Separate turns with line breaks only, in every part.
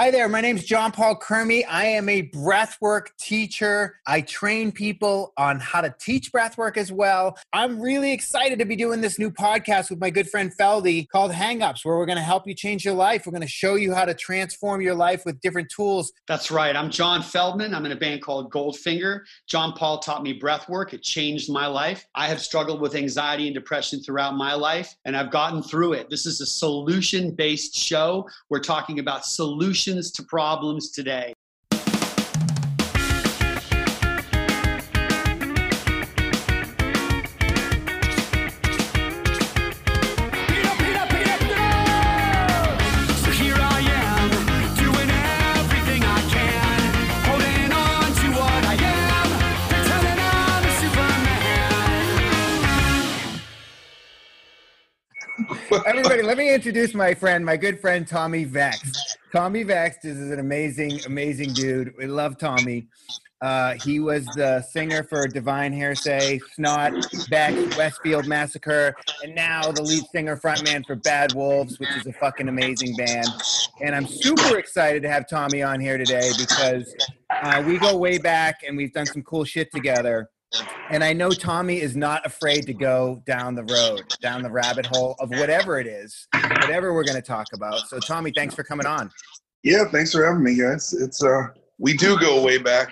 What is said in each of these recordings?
Hi there, my name's John Paul Kermy. I am a breathwork teacher. I train people on how to teach breathwork as well. I'm really excited to be doing this new podcast with my good friend Feldy called Hang-Ups, where we're going to help you change your life. We're going to show you how to transform your life with different tools.
That's right. I'm John Feldman. I'm in a band called Goldfinger. John Paul taught me breathwork. It changed my life. I have struggled with anxiety and depression throughout my life, and I've gotten through it. This is a solution-based show. We're talking about solutions to problems today.
Everybody, let me introduce my good friend, Tommy Vext. Tommy Vext is an amazing dude. We love Tommy. He was the singer for Divine Hearsay, Snot, Beck, Westfield Massacre, and now the lead singer frontman for Bad Wolves, which is a fucking amazing band. And I'm super excited to have Tommy on here today because we go way back and we've done some cool shit together. And I know Tommy is not afraid to go down the road, down the rabbit hole of whatever it is, whatever we're going to talk about. So Tommy, thanks for coming on.
Yeah, thanks for having me, guys. It's we do go way back.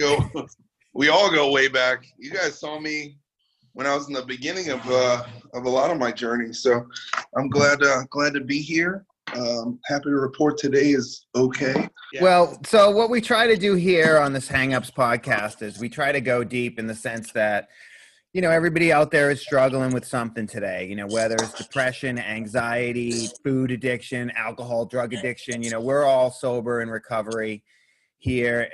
We all go way back. You guys saw me when I was in the beginning of a lot of my journey. So I'm glad to be here. Happy to report today is okay.
Yeah. Well, so what we try to do here on this Hang-Ups podcast is we try to go deep in the sense that, you know, everybody out there is struggling with something today, you know, whether it's depression, anxiety, food addiction, alcohol, drug addiction, you know, we're all sober in recovery here.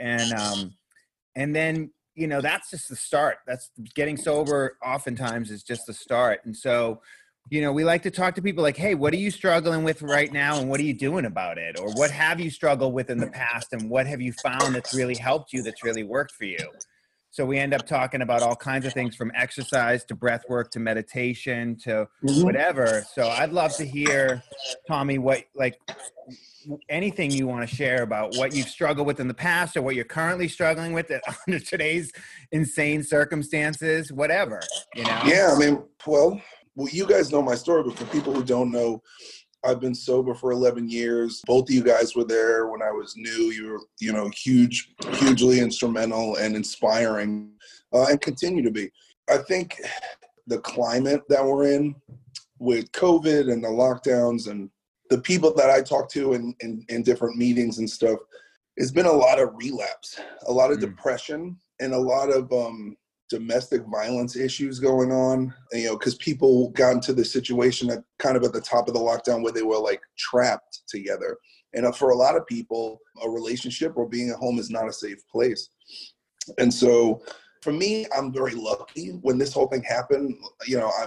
And then, you know, that's just the start. That's getting sober oftentimes is just the start. And so, you know, we like to talk to people like, hey, what are you struggling with right now and what are you doing about it? Or what have you struggled with in the past and what have you found that's really helped you, that's really worked for you? So we end up talking about all kinds of things from exercise to breath work to meditation to whatever. So I'd love to hear, Tommy, what, like, anything you want to share about what you've struggled with in the past or what you're currently struggling with under today's insane circumstances, whatever, you know?
Yeah, I mean, well, you guys know my story, but for people who don't know, I've been sober for 11 years. Both of you guys were there when I was new. You were, you know, hugely instrumental and inspiring, and continue to be. I think the climate that we're in with COVID and the lockdowns and the people that I talk to in different meetings and stuff, it's been a lot of relapse, a lot of depression, and a lot of domestic violence issues going on, you know, because people got into the situation at kind of at the top of the lockdown where they were like trapped together. And for a lot of people, a relationship or being at home is not a safe place. And so for me, I'm very lucky when this whole thing happened. You know,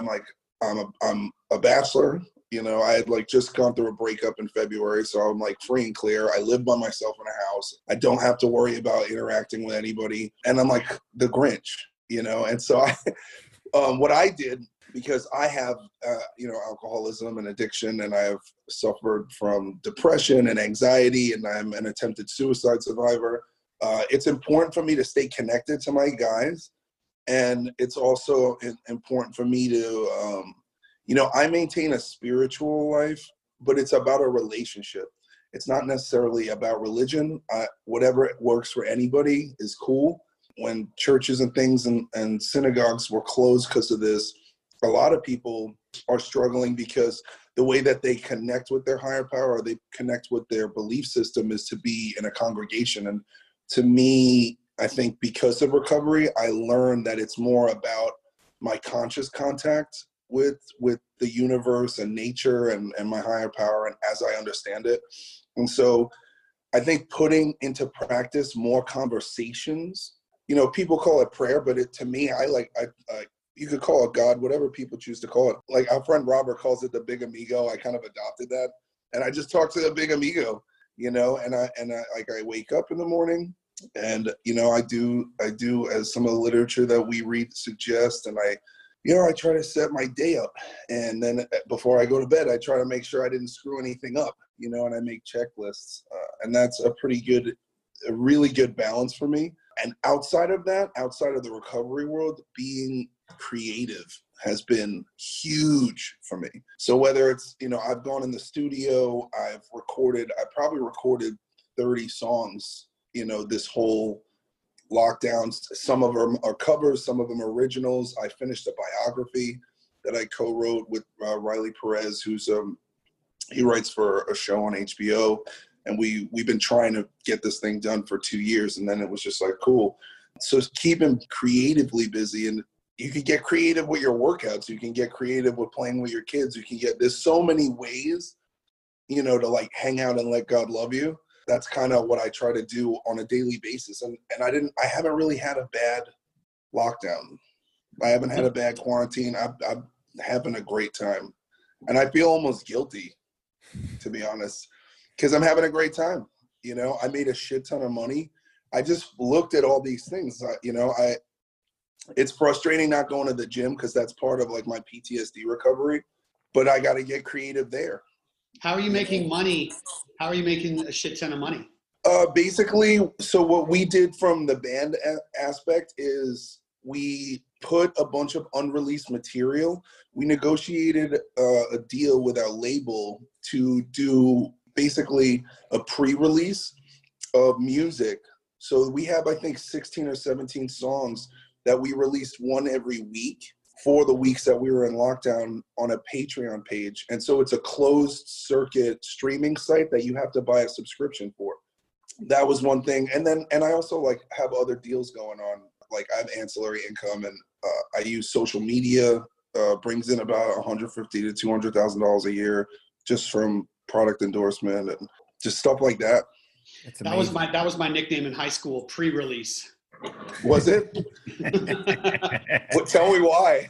I'm a bachelor. You know, I had like just gone through a breakup in February, so I'm like free and clear. I live by myself in a house. I don't have to worry about interacting with anybody. And I'm like the Grinch. You know, and so what I did, because I have, you know, alcoholism and addiction, and I have suffered from depression and anxiety, and I'm an attempted suicide survivor. It's important for me to stay connected to my guys. And it's also important for me to, you know, I maintain a spiritual life, but it's about a relationship. It's not necessarily about religion. Whatever works for anybody is cool. When churches and things and synagogues were closed because of this, a lot of people are struggling because the way that they connect with their higher power or they connect with their belief system is to be in a congregation. And to me, I think because of recovery, I learned that it's more about my conscious contact with the universe and nature and my higher power and as I understand it. And so I think putting into practice more conversations. You know, people call it prayer, but to me, I you could call it God, whatever people choose to call it. Like our friend Robert calls it the big amigo. I kind of adopted that. And I just talk to the big amigo, you know, and I wake up in the morning and, you know, I do as some of the literature that we read suggests, and I try to set my day up. And then before I go to bed, I try to make sure I didn't screw anything up, and I make checklists. And that's a really good balance for me. And outside of that, outside of the recovery world, being creative has been huge for me. So whether it's, I've gone in the studio, I probably recorded 30 songs, this whole lockdowns. Some of them are covers, some of them are originals. I finished a biography that I co-wrote with Riley Perez, he writes for a show on HBO, and we've been trying to get this thing done for 2 years, and then it was just like, cool. So keep him creatively busy, and you can get creative with your workouts. You can get creative with playing with your kids. There's so many ways, to like hang out and let God love you. That's kind of what I try to do on a daily basis. And I haven't really had a bad lockdown. I haven't had a bad quarantine. I'm having a great time. And I feel almost guilty, to be honest, because I'm having a great time. I made a shit ton of money. I just looked at all these things. It's frustrating not going to the gym because that's part of like my PTSD recovery, but I got to get creative there.
How are you making money? How are you making a shit ton of money?
Basically, so what we did from the band aspect is we put a bunch of unreleased material. We negotiated a deal with our label to do basically a pre-release of music. So we have, I think, 16 or 17 songs that we released one every week for the weeks that we were in lockdown on a Patreon page. And so it's a closed circuit streaming site that you have to buy a subscription for. That was one thing. And I also like have other deals going on. Like I have ancillary income, and I use social media, brings in about $150,000 to $200,000 a year just from product endorsement and just stuff like that.
That was my nickname in high school, pre-release.
Was it? Well, tell me why.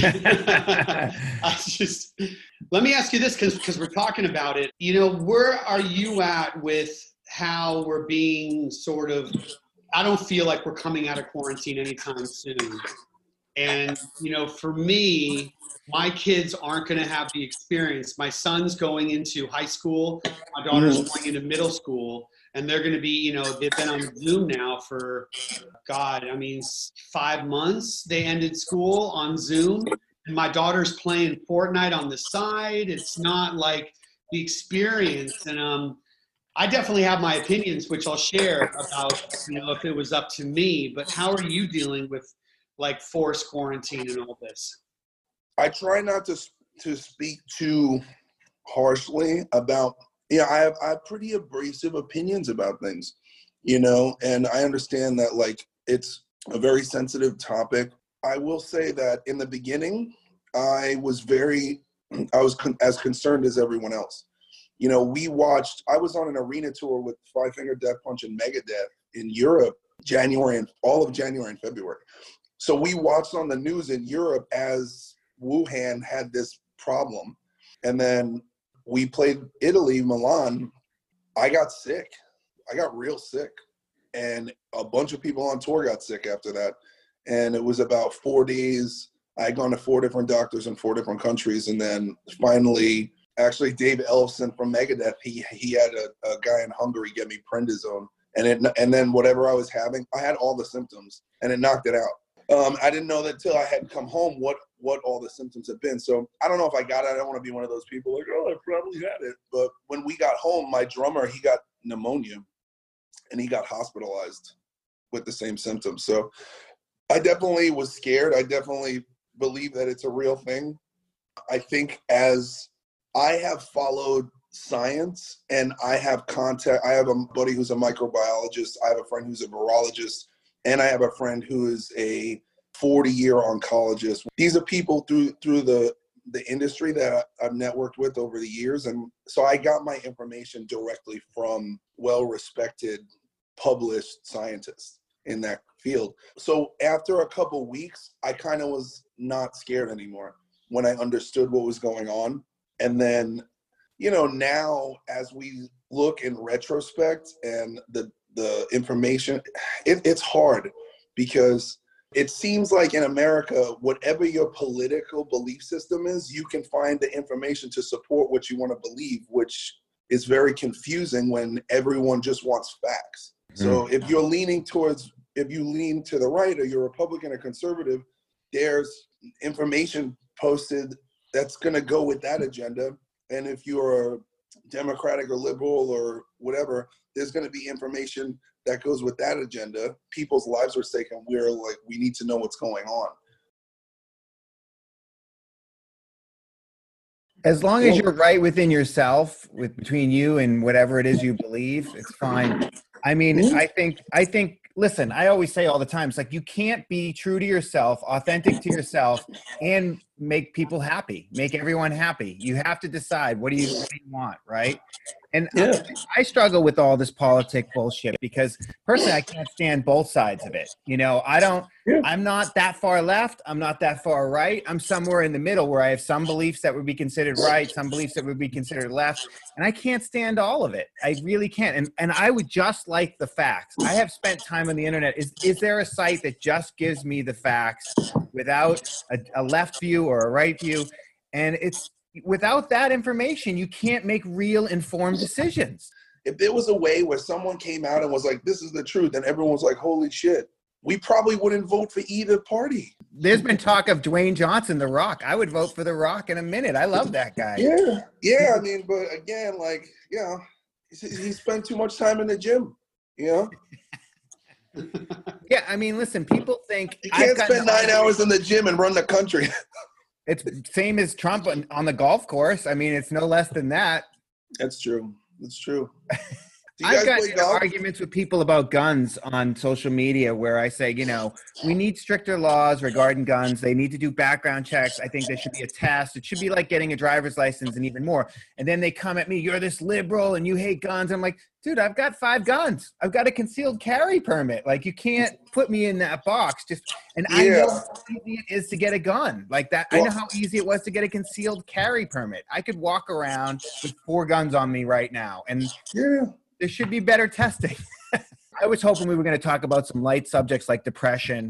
Let me ask you this, because we're talking about it. Where are you at with how we're being sort of, I don't feel like we're coming out of quarantine anytime soon. And, for me, my kids aren't going to have the experience. My son's going into high school. My daughter's going into middle school. And they're going to be, they've been on Zoom now for, 5 months. They ended school on Zoom. And my daughter's playing Fortnite on the side. It's not like the experience. And I definitely have my opinions, which I'll share about, if it was up to me. But how are you dealing with like forced quarantine and all this?
I try not to speak too harshly about. I have pretty abrasive opinions about things, and I understand that like it's a very sensitive topic. I will say that in the beginning, I was as concerned as everyone else. I was on an arena tour with Five Finger Death Punch and Megadeth in Europe, all of January and February. So we watched on the news in Europe as Wuhan had this problem. And then we played Italy, Milan. I got sick. I got real sick. And a bunch of people on tour got sick after that. And it was about 4 days. I had gone to 4 different doctors in 4 different countries. And then finally, actually Dave Ellefson from Megadeth, he had a guy in Hungary get me prednisone. And then whatever I was having, I had all the symptoms and it knocked it out. I didn't know that till I had come home what all the symptoms have been. So I don't know if I got it. I don't want to be one of those people like, oh, I probably had it. But when we got home, my drummer, he got pneumonia and he got hospitalized with the same symptoms. So I definitely was scared. I definitely believe that it's a real thing. I think as I have followed science and I have a buddy who's a microbiologist. I have a friend who's a virologist. And I have a friend who is a 40-year oncologist. These are people through the industry that I've networked with over the years. And so I got my information directly from well-respected, published scientists in that field. So after a couple weeks, I kind of was not scared anymore when I understood what was going on. And then, now as we look in retrospect and the information, it's hard because It seems like in America, whatever your political belief system is, you can find the information to support what you want to believe, which is very confusing when everyone just wants facts. So if you lean to the right or you're Republican or conservative, there's information posted that's going to go with that agenda. And if you're Democratic or liberal or whatever, there's going to be information that goes with that agenda. People's lives are at stake, and we need to know what's going on.
As long as you're right within yourself, between you and whatever it is you believe, it's fine. I mean, I think, listen, I always say all the time, it's like you can't be true to yourself, authentic to yourself, and make people happy, make everyone happy. You have to decide what do you want, right? And I struggle with all this politic bullshit because personally, I can't stand both sides of it. You know, I'm not that far left. I'm not that far right. I'm somewhere in the middle where I have some beliefs that would be considered right, some beliefs that would be considered left. And I can't stand all of it. I really can't. And I would just like the facts. I have spent time on the internet. Is there a site that just gives me the facts without a left view or a right view? And without that information, you can't make real informed decisions.
If there was a way where someone came out and was like, this is the truth, and everyone was like, holy shit, we probably wouldn't vote for either party.
There's been talk of Dwayne Johnson, The Rock. I would vote for The Rock in a minute. I love that guy.
Yeah. I mean, but again, like, you know, he spent too much time in the gym, you know?
Yeah, I mean, listen, people think
you can't spend 9 hours in the gym and run the country.
It's same as Trump on the golf course. I mean, it's no less than that.
That's true. That's true.
I've got arguments with people about guns on social media where I say, you know, we need stricter laws regarding guns. They need to do background checks. I think there should be a test. It should be like getting a driver's license and even more. And then they come at me, you're this liberal and you hate guns. I'm like, dude, I've got 5 guns. I've got a concealed carry permit. Like, you can't put me in that box. I know how easy it is to get a gun like that. I know how easy it was to get a concealed carry permit. I could walk around with 4 guns on me right now. And there should be better testing. I was hoping we were going to talk about some light subjects like depression.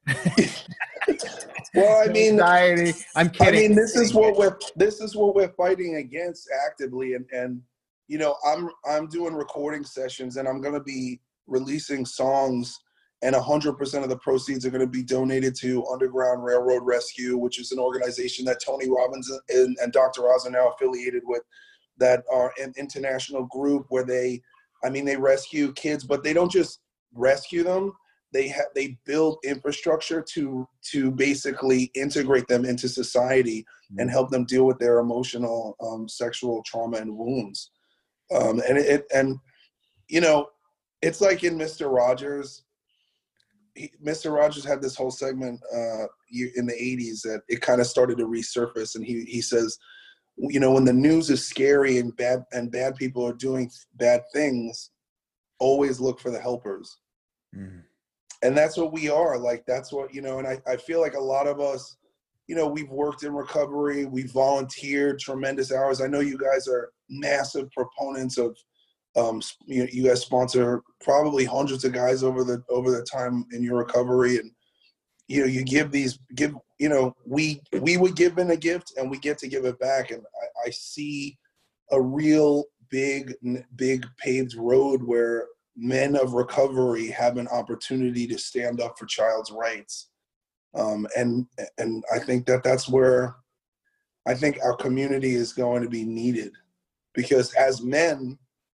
Well, I mean,
anxiety. I'm kidding.
I mean, this is what we're fighting against actively, and you know, I'm doing recording sessions, and I'm going to be releasing songs, and 100% of the proceeds are going to be donated to Underground Railroad Rescue, which is an organization that Tony Robbins and Dr. Oz are now affiliated with, that are an international group where they rescue kids, but they don't just rescue them. They build infrastructure to basically integrate them into society and help them deal with their emotional, sexual trauma and wounds. And you know, it's like in Mr. Rogers. Mr. Rogers had this whole segment in the 80s that it kind of started to resurface, and he says, you know, when the news is scary and bad people are doing bad things, always look for the helpers. And that's what we are. Like, that's what, you know, and I feel like a lot of us, you know, we've worked in recovery, we've volunteered tremendous hours. I know you guys are massive proponents of, you guys sponsor probably hundreds of guys over the time in your recovery. And, you know, you give, you know, we would give in a gift and we get to give it back. And I see a real big paved road where men of recovery have an opportunity to stand up for child's rights. And I think that's where I think our community is going to be needed, because as men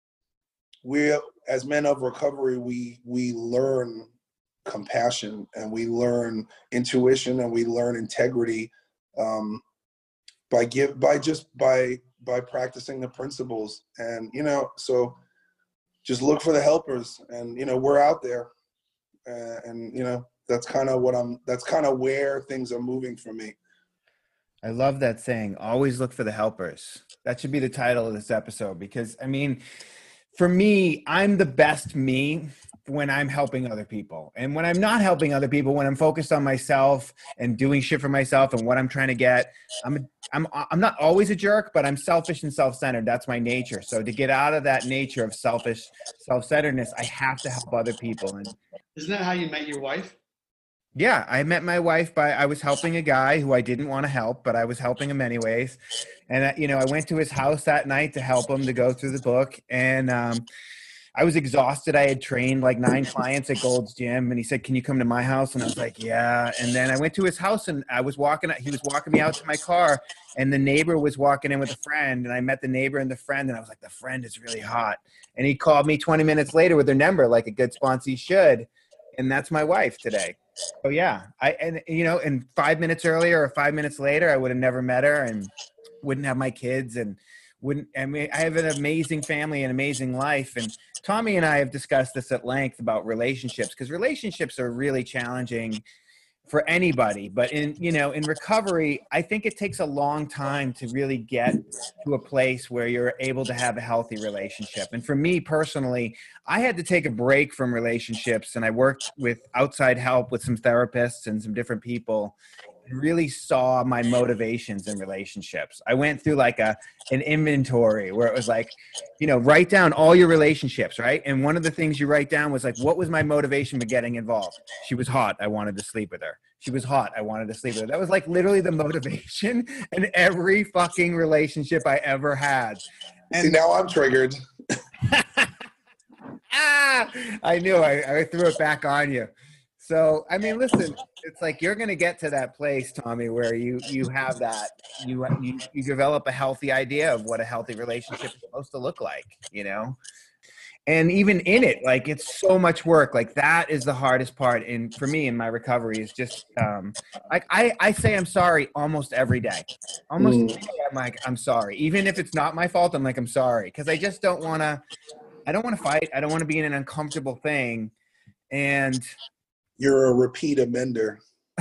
of recovery, we learn compassion and we learn intuition and we learn integrity by practicing the principles. And, you know, so just look for the helpers, and, you know, we're out there, and, you know, that's kind of where things are moving for me.
I love that saying, always look for the helpers. That should be the title of this episode, because, I mean, for me, I'm the best me when I'm helping other people. And when I'm not helping other people, when I'm focused on myself and doing shit for myself and what I'm trying to get, I'm not always a jerk, but I'm selfish and self-centered. That's my nature. So to get out of that nature of selfish self-centeredness, I have to help other people. And
isn't that how you met your wife?
Yeah, I met my wife I was helping a guy who I didn't want to help, but I was helping him anyways. And, I went to his house that night to help him to go through the book. And I was exhausted. I had trained like 9 clients at Gold's Gym. And he said, "Can you come to my house?" And I was like, "Yeah." And then I went to his house and he was walking me out to my car. And the neighbor was walking in with a friend. And I met the neighbor and the friend. And I was like, "The friend is really hot." And he called me 20 minutes later with their number, like a good sponsee should. And that's my wife today. Oh yeah, and 5 minutes earlier or 5 minutes later, I would have never met her and wouldn't have my kids and wouldn't. I mean, I have an amazing family and amazing life. And Tommy and I have discussed this at length about relationships, because relationships are really challenging for anybody. But in recovery, I think it takes a long time to really get to a place where you're able to have a healthy relationship. And for me personally, I had to take a break from relationships, and I worked with outside help with some therapists and some different people, and really saw my motivations in relationships. I went through like an inventory where it was like, write down all your relationships, right? And one of the things you write down was like, what was my motivation for getting involved? She was hot. I wanted to sleep with her. She was hot. I wanted to sleep with her. That was like literally the motivation in every fucking relationship I ever had.
And see, now I'm triggered.
I knew I threw it back on you. So, I mean, listen, it's like you're going to get to that place, Tommy, where you have that, you develop a healthy idea of what a healthy relationship is supposed to look like, and even in it, like, it's so much work. Like, that is the hardest part. And for me in my recovery is just, like, I say I'm sorry almost every day. Almost every day I'm like, I'm sorry. Even if it's not my fault, I'm like, I'm sorry. Because I just don't want to fight. I don't want to be in an uncomfortable thing. And
you're a repeat offender.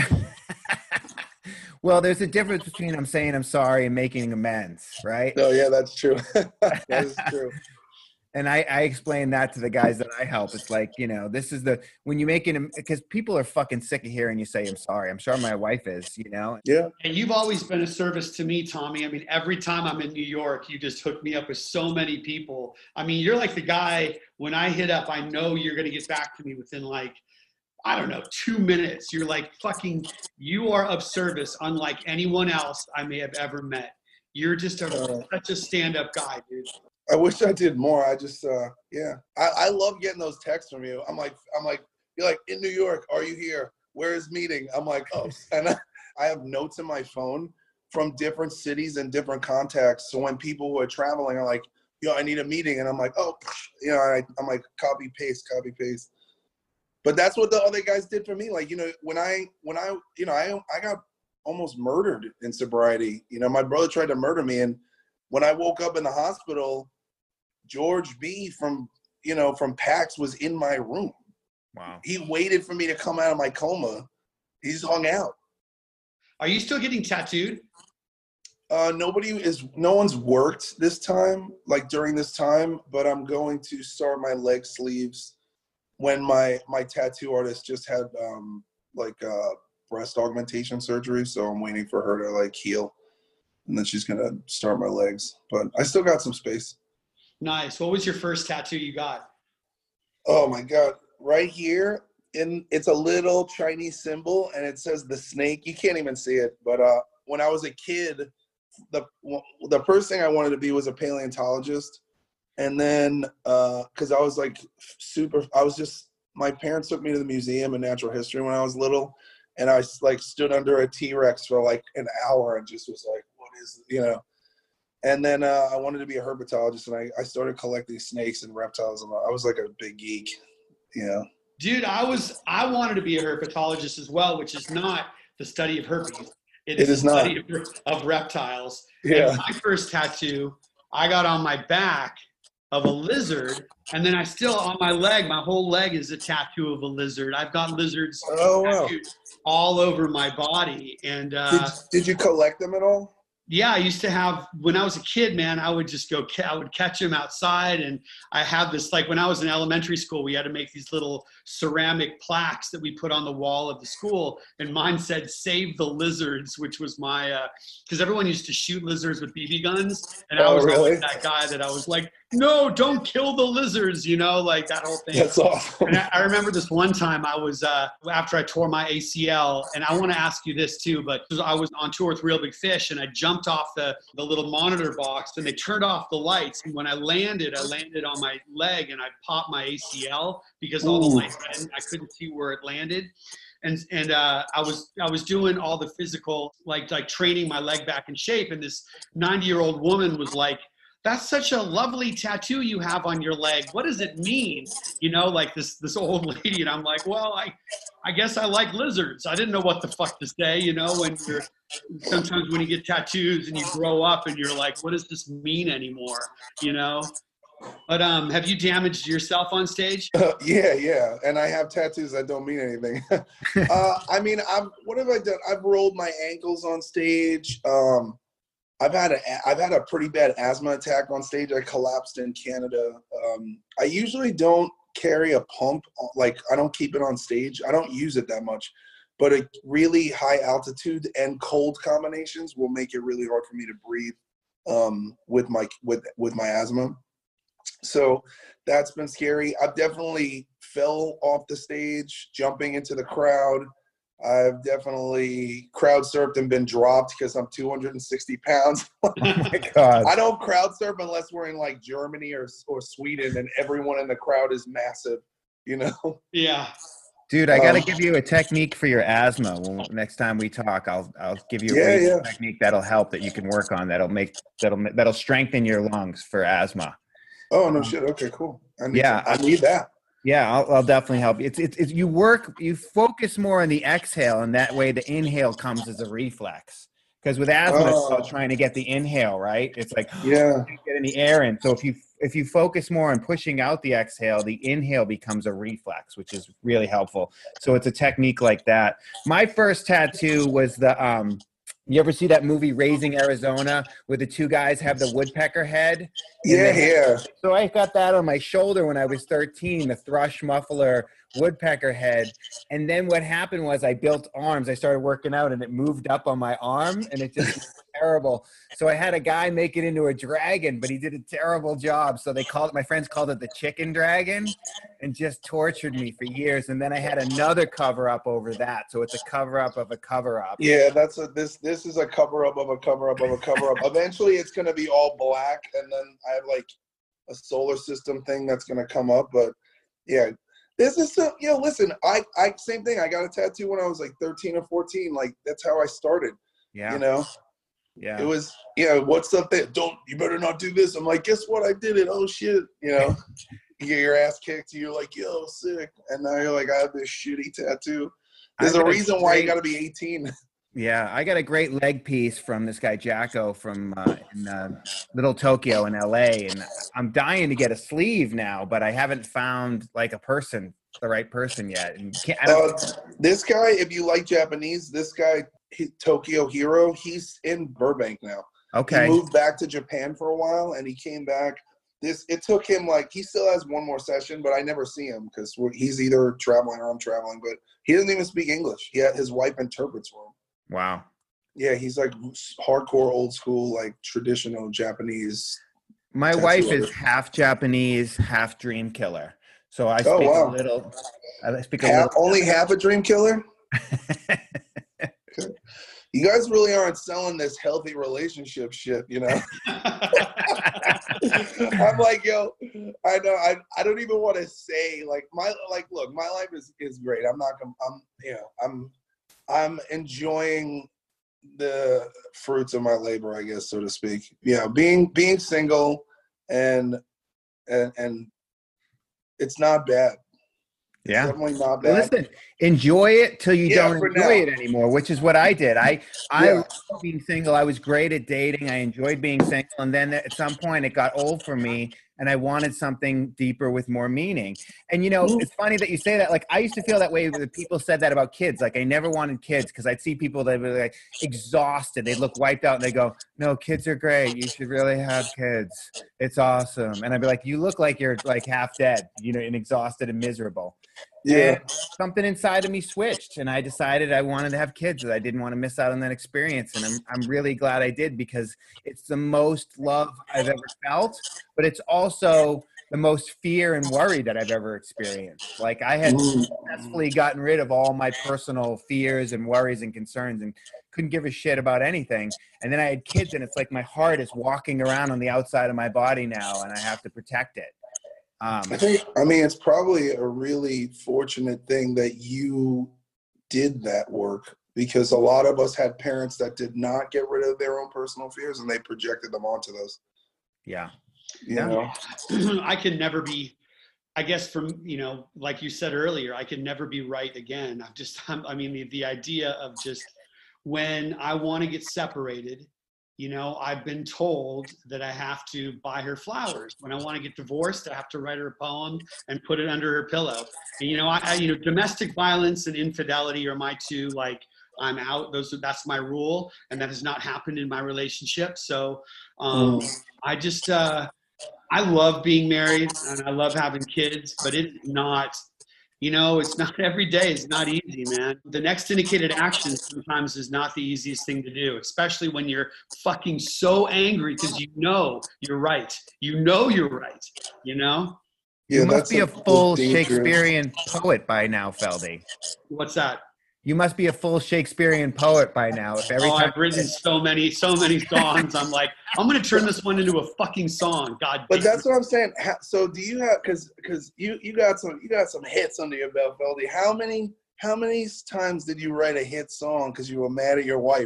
Well, there's a difference between I'm saying I'm sorry and making amends, right?
No, yeah, that's true. That is true.
And I explain that to the guys that I help. It's like, this is when you make it, because people are fucking sick of hearing you say, I'm sorry. I'm sure my wife is,
Yeah.
And you've always been a service to me, Tommy. I mean, every time I'm in New York, you just hook me up with so many people. I mean, you're like the guy, when I hit up, I know you're going to get back to me within like, I don't know, 2 minutes. You're like you are of service unlike anyone else I may have ever met. You're just such a stand-up guy, dude.
I wish I did more. I just, yeah. I love getting those texts from you. I'm like, you're like, in New York, are you here? Where is meeting? I'm like, oh, and I have notes in my phone from different cities and different contacts. So when people who are traveling are like, I need a meeting. And I'm like, oh, I'm like, copy, paste. But that's what the other guys did for me. Like, when I got almost murdered in sobriety. My brother tried to murder me. And when I woke up in the hospital, George B. from PAX was in my room.
Wow.
He waited for me to come out of my coma. He just hung out.
Are you still getting tattooed?
No one's worked this time, like during this time, but I'm going to start my leg sleeves when my tattoo artist just had breast augmentation surgery. So I'm waiting for her to like heal. And then she's going to start my legs. But I still got some space.
Nice. What was your first tattoo you got?
Oh, my God. Right here, it's a little Chinese symbol, and it says the snake. You can't even see it. But when I was a kid, the first thing I wanted to be was a paleontologist. And then because I was like my parents took me to the Museum of Natural History when I was little. And I like stood under a T-Rex for like an hour and just was like, what is, and then I wanted to be a herpetologist, and I started collecting snakes and reptiles, and I was like a big geek,
Dude, I wanted to be a herpetologist as well, which is not the study of herpes. It is the study of reptiles.
Yeah.
And my first tattoo, I got on my back of a lizard, and then I still on my leg, my whole leg is a tattoo of a lizard. I've got lizards tattooed all over my body. And
did you collect them at all?
Yeah, I used to have, when I was a kid, man, I would just go, I would catch him outside. And I had this, like when I was in elementary school, we had to make these little ceramic plaques that we put on the wall of the school. And mine said, "Save the lizards," which was my, because everyone used to shoot lizards with BB guns. And I was
really?
always that guy that I was like, "No, don't kill the lizards," you know, like that whole thing.
That's awesome.
And I remember this one time I was, after I tore my ACL, and I want to ask you this too, but I was on tour with Real Big Fish and I jumped off the little monitor box and they turned off the lights. And when I landed on my leg and I popped my ACL because all the lights, I couldn't see where it landed. And I was doing all the physical, like training my leg back in shape. And this 90-year-old woman was like, "That's such a lovely tattoo you have on your leg. What does it mean?" You know, like this old lady. And I'm like, "Well, I guess I like lizards." I didn't know what the fuck to say, you know, sometimes when you get tattoos and you grow up and you're like, what does this mean anymore? You know? But have you damaged yourself on stage?
Yeah. And I have tattoos that don't mean anything. I mean, what have I done? I've rolled my ankles on stage. I've had a pretty bad asthma attack on stage. I collapsed in Canada. I usually don't carry a pump, like I don't keep it on stage. I don't use it that much, but a really high altitude and cold combinations will make it really hard for me to breathe with my asthma. So that's been scary. I've definitely fell off the stage, jumping into the crowd. I've definitely crowd surfed and been dropped because I'm 260 pounds.
Oh my God.
I don't crowd surf unless we're in like Germany or Sweden and everyone in the crowd is massive, you know?
Yeah.
Dude, I got to give you a technique for your asthma. Next time we talk, I'll give you a technique that'll help, that you can work on, that'll strengthen your lungs for asthma.
Oh, no shit. Okay, cool. I need that.
Yeah, I'll definitely help you. It's you focus more on the exhale, and that way the inhale comes as a reflex. Because with asthma, it's about trying to get the inhale, right? It's like get any air in. So if you focus more on pushing out the exhale, the inhale becomes a reflex, which is really helpful. So it's a technique like that. My first tattoo was you ever see that movie Raising Arizona, where the two guys have the woodpecker head?
Yeah.
So I got that on my shoulder when I was 13, the thrush muffler woodpecker head. And then what happened was I built arms. I started working out and it moved up on my arm and it just was terrible. So I had a guy make it into a dragon, but he did a terrible job. So my friends called it the chicken dragon and just tortured me for years. And then I had another cover up over that. So it's a cover up of a cover up.
Yeah, this is a cover up of a cover up of a cover up. Eventually it's going to be all black. And then I have like a solar system thing that's going to come up. But yeah, this is, listen, I same thing. I got a tattoo when I was like 13 or 14. Like that's how I started.
Yeah.
You know?
Yeah.
It was, what's up there? You better not do this. I'm like, guess what? I did it. Oh shit. You know, you get your ass kicked. You're like, yo, sick. And now you're like, I have this shitty tattoo. There's a reason why you got to be 18.
Yeah, I got a great leg piece from this guy Jacko from in Little Tokyo in LA, and I'm dying to get a sleeve now, but I haven't found like the right person yet. And
this guy, if you like Japanese, this guy Tokyo Hero, he's in Burbank now.
Okay,
he moved back to Japan for a while, and he came back. It took him he still has one more session, but I never see him because he's either traveling or I'm traveling. But he doesn't even speak English. His wife interprets for him.
Wow.
Yeah, he's like hardcore old school, like traditional Japanese.
My wife is half Japanese, half dream killer. So I speak a little. I speak a little.
Only half a dream killer? You guys really aren't selling this healthy relationship shit, you know? I'm like, yo, I know, I don't even want to say look, my life is great. I'm enjoying the fruits of my labor, I guess, so to speak. Yeah, being single and it's not bad.
Yeah,
it's definitely not bad.
Listen, enjoy it till you don't enjoy it anymore, which is what I did. I love being single. I was great at dating. I enjoyed being single, and then at some point it got old for me, and I wanted something deeper with more meaning. And, you know, it's funny that you say that. Like, I used to feel that way when people said that about kids. Like, I never wanted kids because I'd see people that were like exhausted. They'd look wiped out and they go, no, kids are great. You should really have kids. It's awesome. And I'd be like, you look like you're like half dead, you know, and exhausted and miserable.
Yeah.
And something inside of me switched, and I decided I wanted to have kids. I didn't want to miss out on that experience, and I'm really glad I did, because it's the most love I've ever felt, but it's also the most fear and worry that I've ever experienced. Like, I had successfully gotten rid of all my personal fears and worries and concerns and couldn't give a shit about anything. And then I had kids, and it's like my heart is walking around on the outside of my body now, and I have to protect it.
I mean, it's probably a really fortunate thing that you did that work, because a lot of us had parents that did not get rid of their own personal fears and they projected them onto those.
Yeah.
You know?
I can never be, I guess, from, you know, like you said earlier, I can never be right again. I mean, the idea of just when I want to get separated, you know, I've been told that I have to buy her flowers. When I want to get divorced, I have to write her a poem and put it under her pillow. And, you know, you know, domestic violence and infidelity are my two, like, I'm out. That's my rule. And that has not happened in my relationship. So I just, I love being married and I love having kids, but it's not, you know, it's not every day. It's not easy, man. The next indicated action sometimes is not the easiest thing to do, especially when you're fucking so angry because you know you're right. You know you're right, you know?
Yeah,
You must be a full
dangerous.
Shakespearean poet by now, Feldy.
What's that?
You must be a full Shakespearean poet by now. If every time
I've written so many songs. I'm like, I'm going to turn this one into a fucking song. God.
But that's what I'm saying. So do you have, because you got some hits under your belt, Feldy. How many times did you write a hit song because you were mad at your wife?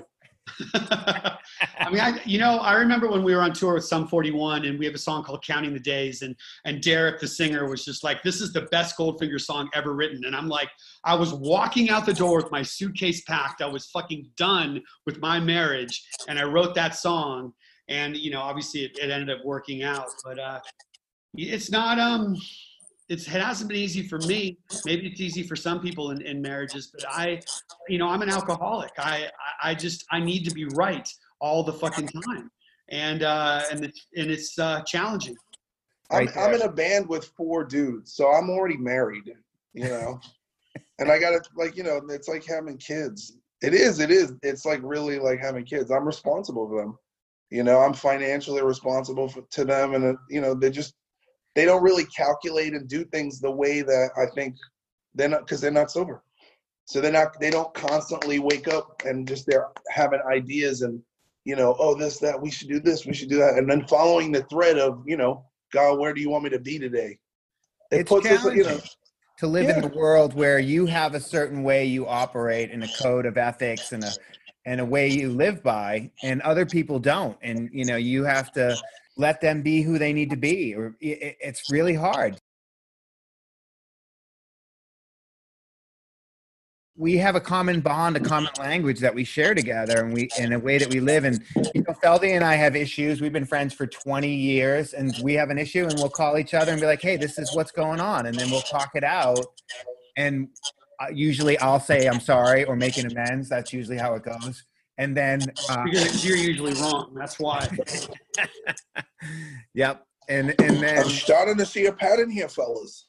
I mean, I remember when we were on tour with Sum 41 and we have a song called Counting the Days, and Derek, the singer, was just like, this is the best Goldfinger song ever written. And I'm like, I was walking out the door with my suitcase packed. I was fucking done with my marriage. And I wrote that song, and, you know, obviously it ended up working out, but it's not, it hasn't been easy for me. Maybe it's easy for some people in marriages, but I'm an alcoholic. I need to be right all the fucking time. And it's challenging.
I'm in a band with 4 dudes, so I'm already married, you know, and I gotta, like, you know, it's like having kids. It is. It's like really like having kids. I'm responsible for them. You know, I'm financially responsible to them, and you know, they don't really calculate and do things the way that I think because they're not sober. So they don't constantly wake up and just they're having ideas and, you know, oh, that, we should do this, we should do that. And then following the thread of, you know, God, where do you want me to be today?
It's
puts us,
challenging,
you know,
to live in a world where you have a certain way you operate in a code of ethics and a way you live by, and other people don't. And, you know, you have to let them be who they need to be, or it's really hard. We have a common bond, a common language that we share together, and in a way that we live. And, you know, Feldy and I have issues. We've been friends for 20 years, and we have an issue, and we'll call each other and be like, hey, this is what's going on. And then we'll talk it out. And usually I'll say I'm sorry or make an amends. That's usually how it goes. And then
because you're usually wrong. That's why.
Yep. And then
I'm starting to see a pattern here, fellas.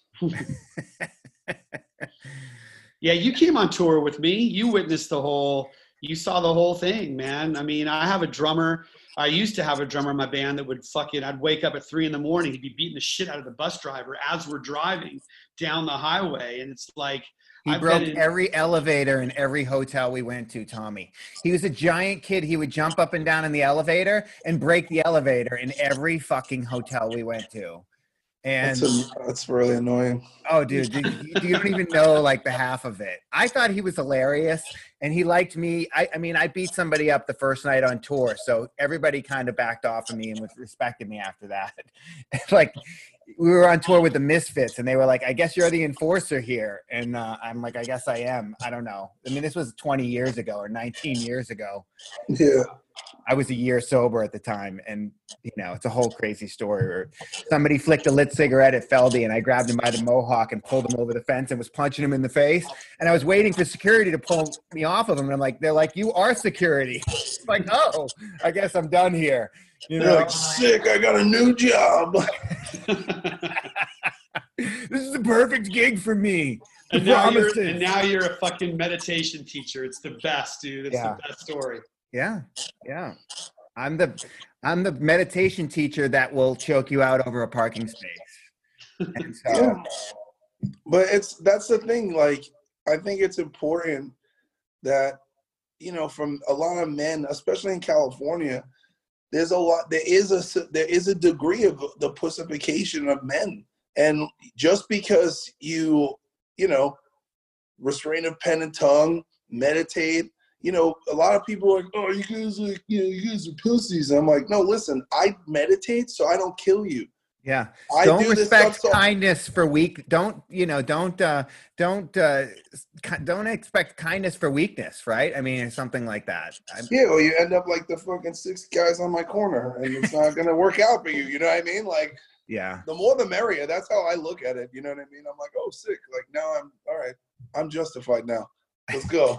Yeah, you came on tour with me. You witnessed you saw the whole thing, man. I mean, I have a drummer. I used to have a drummer in my band that would I'd wake up at 3 a.m. He'd be beating the shit out of the bus driver as we're driving down the highway. And it's like,
he broke every elevator in every hotel we went to, Tommy. He was a giant kid. He would jump up and down in the elevator and break the elevator in every fucking hotel we went to. And
that's really annoying.
Oh, dude, you don't even know like the half of it. I thought he was hilarious, and he liked me. I mean, I beat somebody up the first night on tour, so everybody kind of backed off of me and respected me after that. Like, we were on tour with the Misfits, and they were like, I guess you're the enforcer here. And I'm like, I guess I am. I don't know. I mean, this was 20 years ago or 19 years ago.
Yeah.
I was a year sober at the time, and it's a whole crazy story where somebody flicked a lit cigarette at Feldy, and I grabbed him by the mohawk and pulled him over the fence and was punching him in the face. And I was waiting for security to pull me off of him, and I'm like, they're like, "You are security." I'm like, oh, I guess I'm done here.
They're like, sick. I got a new job.
This is the perfect gig for me.
And now you're a fucking meditation teacher. It's the best, dude. It's the best story.
Yeah. I'm the meditation teacher that will choke you out over a parking space. And so,
but that's the thing. Like, I think it's important that, from a lot of men, especially in California, there is a degree of the pussification of men. And just because you restrain of pen and tongue, meditate, a lot of people are like, oh, you guys are pussies. And I'm like, no, listen, I meditate so I don't kill you.
Yeah. Don't respect kindness for weak. Don't expect kindness for weakness, right? I mean, something like that.
Well, you end up like the fucking 6 guys on my corner, and it's not going to work out for you. You know what I mean? Like,
yeah.
The more the merrier. That's how I look at it. You know what I mean? I'm like, oh, sick. Like, now I'm all right. I'm justified now. Let's go.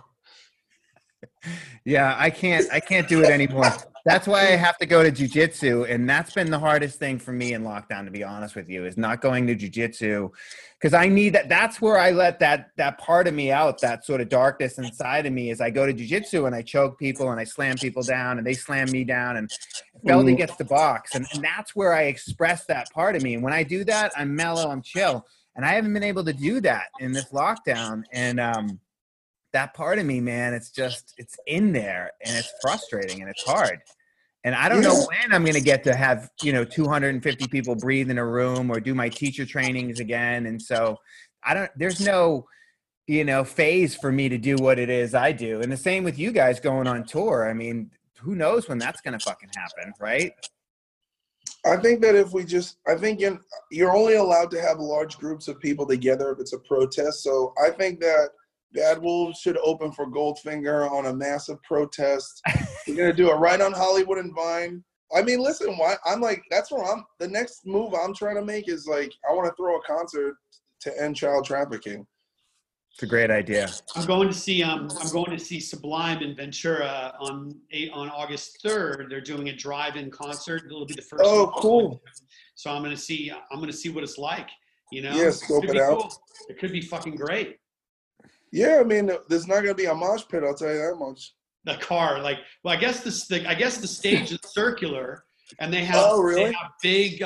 Yeah, I can't do it anymore. That's why I have to go to jiu-jitsu, and that's been the hardest thing for me in lockdown, to be honest with you, is not going to jiu-jitsu, because I need that. That's where I let that part of me out, that sort of darkness inside of me, is I go to jiu-jitsu and I choke people and I slam people down and they slam me down, and Feldy gets the box, and that's where I express that part of me. And when I do that, I'm mellow, I'm chill, and I haven't been able to do that in this lockdown. And that part of me, man, it's in there, and it's frustrating and it's hard. And I don't know when I'm going to get to have, 250 people breathe in a room or do my teacher trainings again. And so there's no, phase for me to do what it is I do. And the same with you guys going on tour. I mean, who knows when that's going to fucking happen, right?
I think that you're only allowed to have large groups of people together if it's a protest. So I think that Bad Wolves should open for Goldfinger on a massive protest. We're going to do it right on Hollywood and Vine. I mean, listen, that's where the next move I'm trying to make is like, I want to throw a concert to end child trafficking.
It's a great idea.
I'm going to see Sublime in Ventura on August 3rd. They're doing a drive-in concert. It'll be the first.
Oh, cool.
So I'm going to see what it's like,
Yeah, scope it out.
Cool. It could be fucking great.
Yeah, I mean, there's not going to be a mosh pit, I'll tell you that much.
The car, I guess the stage is circular, and they have,
really?
They have big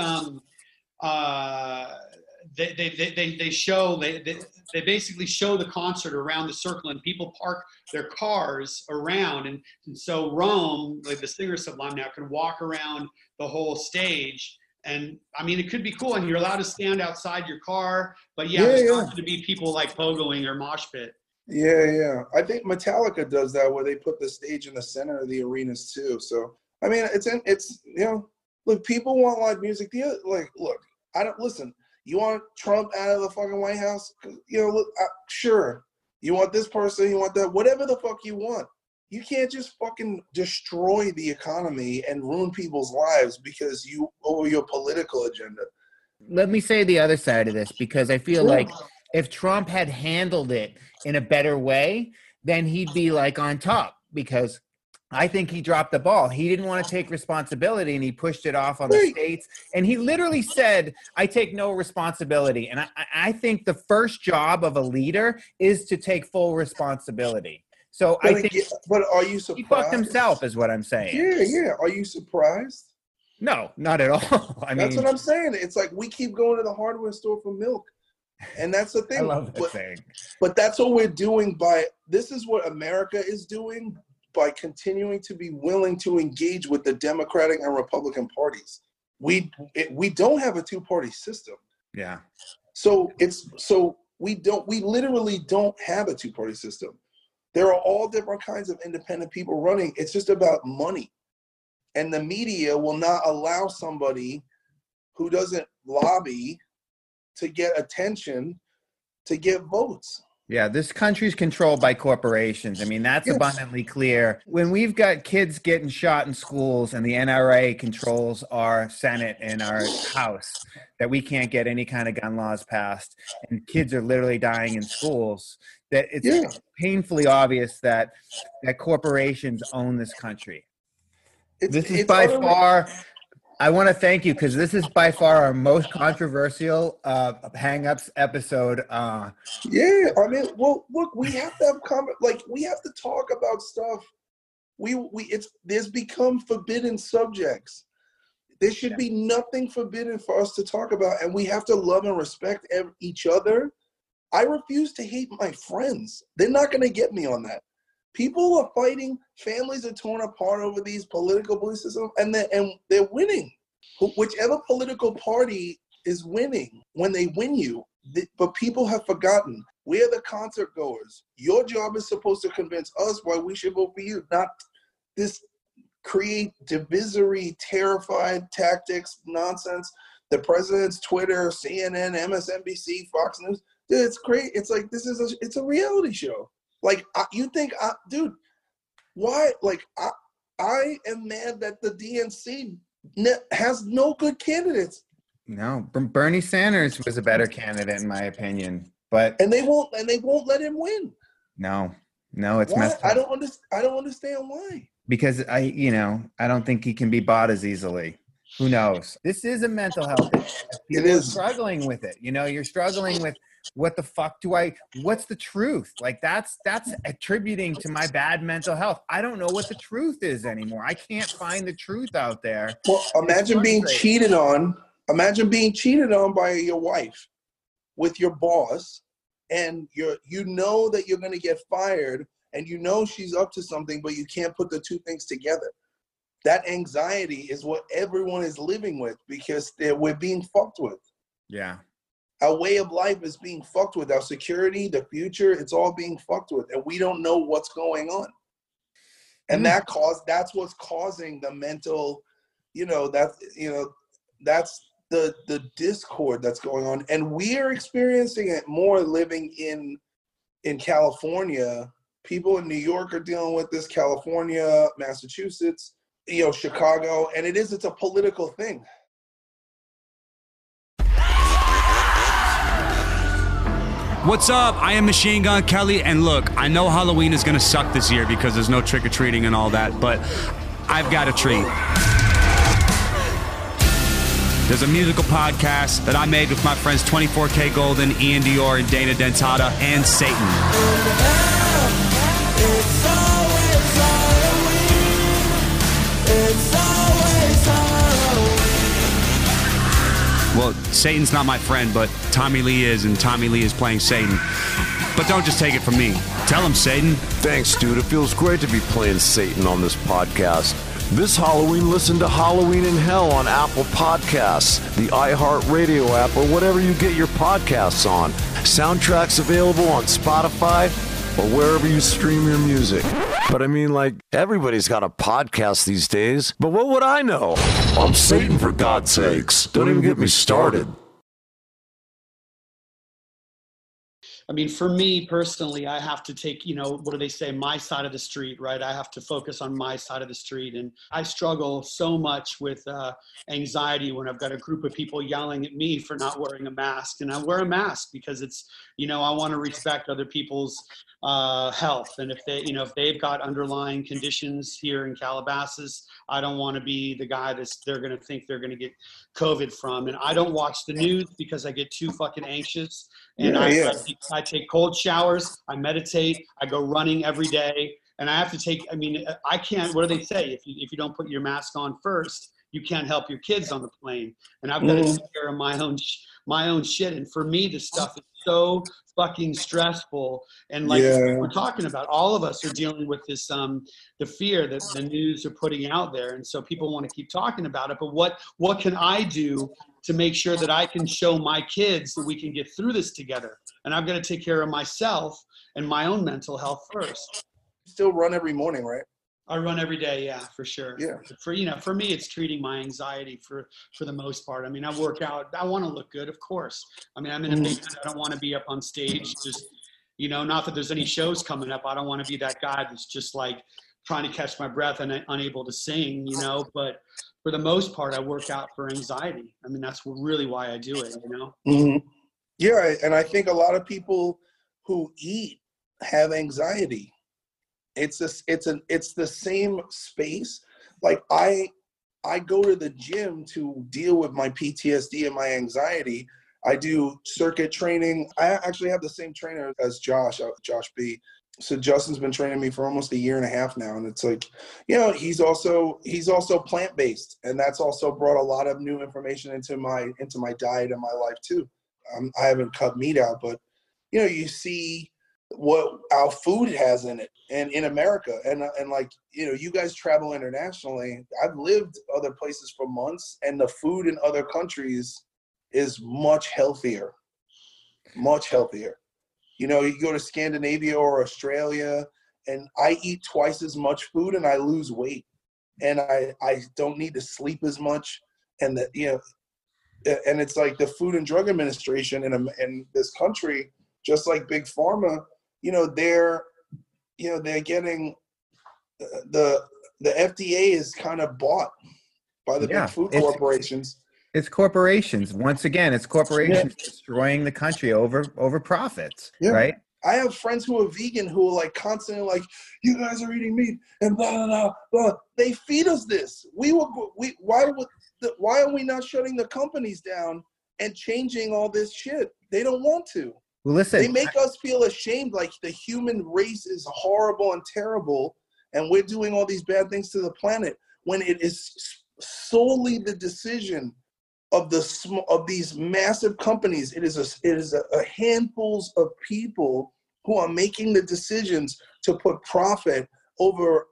they basically show the concert around the circle, and people park their cars around, and so Rome, like the singer Sublime now, can walk around the whole stage. And I mean, it could be cool, and you're allowed to stand outside your car, but there's not going to be people like pogoing or mosh pit.
Yeah. I think Metallica does that, where they put the stage in the center of the arenas too. So I mean, look, people want live music. Look, I don't listen. You want Trump out of the fucking White House? Look, sure. You want this person? You want that? Whatever the fuck you want. You can't just fucking destroy the economy and ruin people's lives because over your political agenda.
Let me say the other side of this, because I feel like if Trump had handled it in a better way, then he'd be like on top, because I think he dropped the ball. He didn't want to take responsibility, and he pushed it off on the states. And he literally said, I take no responsibility. And I think the first job of a leader is to take full responsibility. So I think,
but are you surprised?
He fucked himself, is what I'm saying.
Yeah. Are you surprised?
No, not at all.
That's what I'm saying. It's like we keep going to the hardware store for milk, and that's the thing.
I love that saying.
But that's what we're doing this is what America is doing by continuing to be willing to engage with the Democratic and Republican parties. We don't have a two-party system.
Yeah.
So we literally don't have a two-party system. There are all different kinds of independent people running. It's just about money. And the media will not allow somebody who doesn't lobby to get attention to get votes.
Yeah, this country's controlled by corporations. I mean, that's abundantly clear. When we've got kids getting shot in schools and the NRA controls our Senate and our House, that we can't get any kind of gun laws passed, and kids are literally dying in schools, that it's painfully obvious that corporations own this country. This is by far... I want to thank you because this is by far our most controversial Hang-Ups episode.
Yeah, I mean, well, look, we have to have we have to talk about stuff. There's become forbidden subjects. There should be nothing forbidden for us to talk about, and we have to love and respect each other. I refuse to hate my friends. They're not going to get me on that. People are fighting. Families are torn apart over these political belief systems, and they're winning. Whichever political party is winning, when they win you, but people have forgotten. We're the concert goers. Your job is supposed to convince us why we should vote for you, not this create divisory, terrified tactics nonsense. The president's Twitter, CNN, MSNBC, Fox News. Dude, it's great. It's like it's a reality show. Like, you think, dude, why? Like, I am mad that the DNC has no good candidates.
No, Bernie Sanders was a better candidate in my opinion, but
they won't let him win.
No, it's
why?
messed up.
I don't understand why.
Because I don't think he can be bought as easily. Who knows? This is a mental health issue. People are struggling with it. You're struggling with, what the fuck what's the truth? Like that's attributing to my bad mental health. I don't know what the truth is anymore. I can't find the truth out there.
Well, imagine being cheated on. Imagine being cheated on by your wife with your boss, and you know that you're going to get fired, and you know she's up to something, but you can't put the two things together. That anxiety is what everyone is living with because we're being fucked with.
Yeah.
Our way of life is being fucked with. Our security, the future, it's all being fucked with. And we don't know what's going on. And that's what's causing the mental, that's the discord that's going on. And we are experiencing it more living in California. People in New York are dealing with this, California, Massachusetts, Chicago. And it's a political thing.
What's up? I am Machine Gun Kelly, and look, I know Halloween is gonna suck this year because there's no trick-or-treating and all that, but I've got a treat. There's a musical podcast that I made with my friends 24K Golden, Ian Dior, and Dana Dentata, and Satan. Well, Satan's not my friend, but Tommy Lee is, and Tommy Lee is playing Satan. But don't just take it from me. Tell him, Satan.
Thanks, dude. It feels great to be playing Satan on this podcast. This Halloween, listen to Halloween in Hell on Apple Podcasts, the iHeartRadio app, or whatever you get your podcasts on. Soundtracks available on Spotify or wherever you stream your music. But I mean, everybody's got a podcast these days. But what would I know? I'm Satan, for God's sakes. Don't even get me started.
I mean, for me personally, I have to take, what do they say, my side of the street, right? I have to focus on my side of the street. And I struggle so much with anxiety when I've got a group of people yelling at me for not wearing a mask. And I wear a mask because it's, I want to respect other people's health. And if they've got underlying conditions here in Calabasas, I don't want to be the guy they're going to think they're going to get COVID from. And I don't watch the news because I get too fucking anxious. And I take cold showers, I meditate, I go running every day. And I have to take, I can't, what do they say? If you don't put your mask on first, you can't help your kids on the plane. And I've got to take care of my own shit. And for me, this stuff is so fucking stressful. And we're talking about, all of us are dealing with this, the fear that the news are putting out there. And so people want to keep talking about it. But what can I do to make sure that I can show my kids that we can get through this together? And I've got to take care of myself and my own mental health first.
Still run every morning, right?
I run every day, yeah, for sure.
Yeah.
For me, it's treating my anxiety for the most part. I work out. I want to look good, of course. I'm in a big, I don't want to be up on stage just, You know, not that there's any shows coming up. I don't want to be that guy that's just like trying to catch my breath and unable to sing, you know, but for the most part, I work out for anxiety. I mean, that's really why I do it, you know?
Mm-hmm. Yeah. And I think a lot of people who eat have anxiety. It's the same space. Like I go to the gym to deal with my PTSD and my anxiety. I do circuit training. I actually have the same trainer as Josh B. So Justin's been training me for almost a year and a half now. And it's like, you know, he's also plant-based. And that's also brought a lot of new information into my diet and my life too. I haven't cut meat out, but you know, you see what our food has in it and in America. And like, you know, you guys travel internationally. I've lived other places for months, and the food in other countries is much healthier. You know, you go to Scandinavia or Australia, and I eat twice as much food and I lose weight, and I don't need to sleep as much. And that, you know, and it's like the Food and Drug Administration in this country, just like Big Pharma, you know, they're getting the FDA is kind of bought by the big food corporations.
It's corporations. Once again, it's corporations destroying the country over profits, right?
I have friends who are vegan who are like constantly like, you guys are eating meat and blah, blah, blah, blah. They feed us this. Why are we not shutting the companies down and changing all this shit? They don't want to.
Well, listen.
They make us feel ashamed, like the human race is horrible and terrible, and we're doing all these bad things to the planet, when it is solely the decision of these massive companies. It is a handfuls of people who are making the decisions to put profit over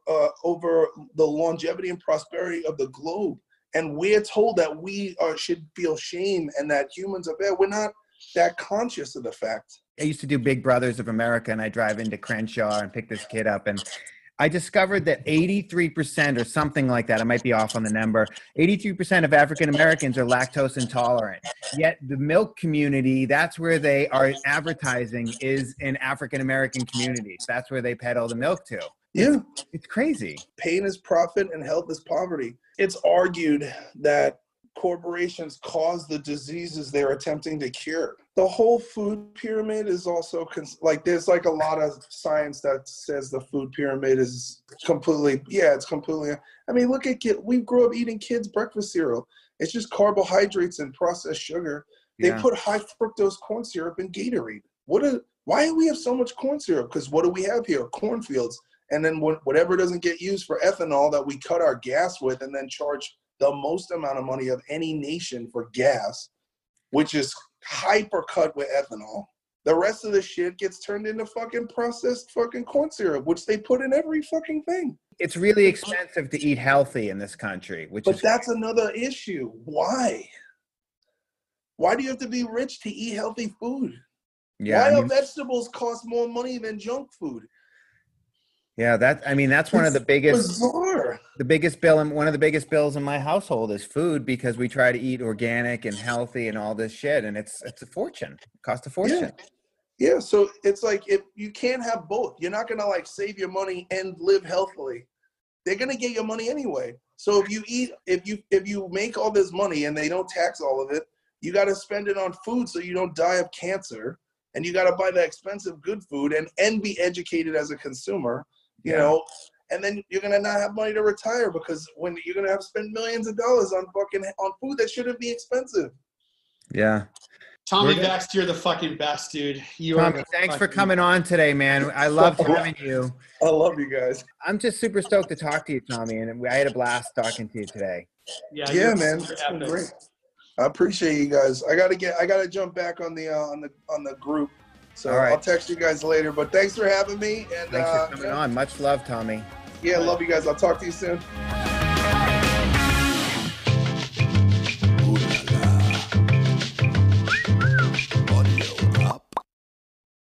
the longevity and prosperity of the globe. And we're told that we should feel shame and that humans are bad. We're not that conscious of the fact.
I used to do Big Brothers of America, and I drive into Crenshaw and pick this kid up, and I discovered that 83% or something like that, I might be off on the number, 83% of African Americans are lactose intolerant. Yet the milk community, that's where they are advertising, is in African American communities. That's where they peddle the milk to.
Yeah.
It's crazy.
Pain is profit and health is poverty. It's argued that corporations cause the diseases they're attempting to cure. The whole food pyramid is also there's like a lot of science that says the food pyramid is completely. I mean, look at we grew up eating kids' breakfast cereal. It's just carbohydrates and processed sugar. They put high fructose corn syrup in Gatorade. Why do we have so much corn syrup? Because what do we have here? Cornfields. And then whatever doesn't get used for ethanol that we cut our gas with, and then charge the most amount of money of any nation for gas, which is hyper cut with ethanol. The rest of the shit gets turned into fucking processed fucking corn syrup, which they put in every fucking thing.
It's really expensive to eat healthy in this country,
but that's another issue. Why? Why do you have to be rich to eat healthy food?
Yeah,
Why do vegetables cost more money than junk food?
Yeah, that's one of the biggest,
bizarre.
The biggest bill, and one of the biggest bills in my household is food, because we try to eat organic and healthy and all this shit, and it's a fortune. It costs a fortune.
Yeah. So it's like, if you can't have both, you're not gonna like save your money and live healthily. They're gonna get your money anyway. So if you make all this money and they don't tax all of it, you got to spend it on food so you don't die of cancer, and you got to buy the expensive good food and be educated as a consumer. You know, and then you're gonna not have money to retire, because when you're gonna have to spend millions of dollars on food that shouldn't be expensive.
Yeah.
Tommy Vext, you're the fucking best, dude.
Tommy, thanks for coming on today, man. I loved having you.
I love you guys.
I'm just super stoked to talk to you, Tommy, and I had a blast talking to you today.
Yeah, man, it's been great. I appreciate you guys. I gotta jump back on the group. So I'll text you guys later, but thanks for having me. And
thanks for coming on. Much love, Tommy.
Yeah, love you guys. I'll talk to you soon.